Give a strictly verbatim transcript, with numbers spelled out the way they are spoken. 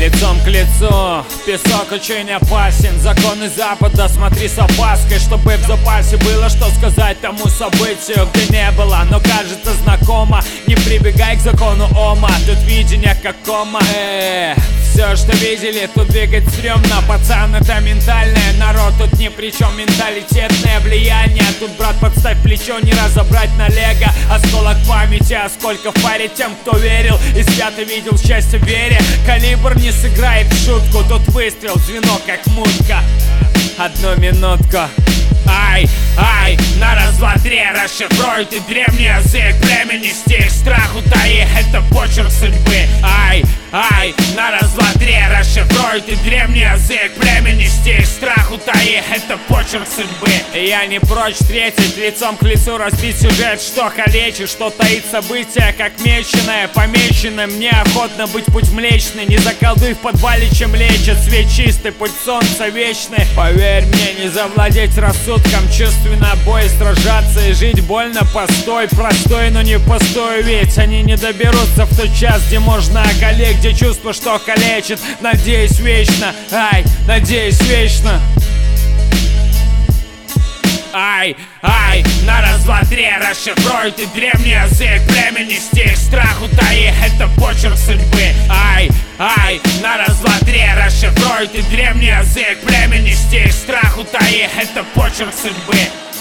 Лицом к лицу, песок очень опасен. Законы Запада, смотри с опаской, чтобы в запасе было что сказать тому событию, где не было, но кажется знакомо. Не прибегай к закону Ома, тут видение как кома. э, Все, что видели, тут двигать стрёмно. Пацан, это ментальное, народ тут ни при чем. Менталитетное влияние, тут, брат, подставь плечо, не разобрать на лего. Осколок памяти, а сколько в паре тем, кто верил и свято видел счастье в вере. Калибр не сыграет в шутку, тут выстрел, звено как мутка. Одну минутку. Ай, ай, на раз, два, три, расшифруй ты древний язык племени, стих, страх утаи, это почерк судьбы. Ай, ай, на раз, два, три, расшифруй ты древний язык племени, стих, страх утаи, это почерк судьбы. Я не прочь встретить, лицом к лицу разбить сюжет, что калечит, что таит события, как меченое, помеченное. Мне охотно быть путь млечный, не заколдуй в подвале, чем лечит свет чистый, путь солнца вечный. Поверь мне, не завладеть рассудком, чувственно бой сражаться и жить больно. Постой, простой, но не постой, ведь они не доберутся в тот час, где можно околеть, где чувство, что калечит. Надеюсь вечно, ай, надеюсь вечно. Ай, ай, на раз, два, три, расшифруй ты древний язык племени, стих, страх утаи, это почерк судьбы. Ай, ай, на раз, два, три, расшифруй ты древний язык племени, стих, страх утаи, это почерк судьбы.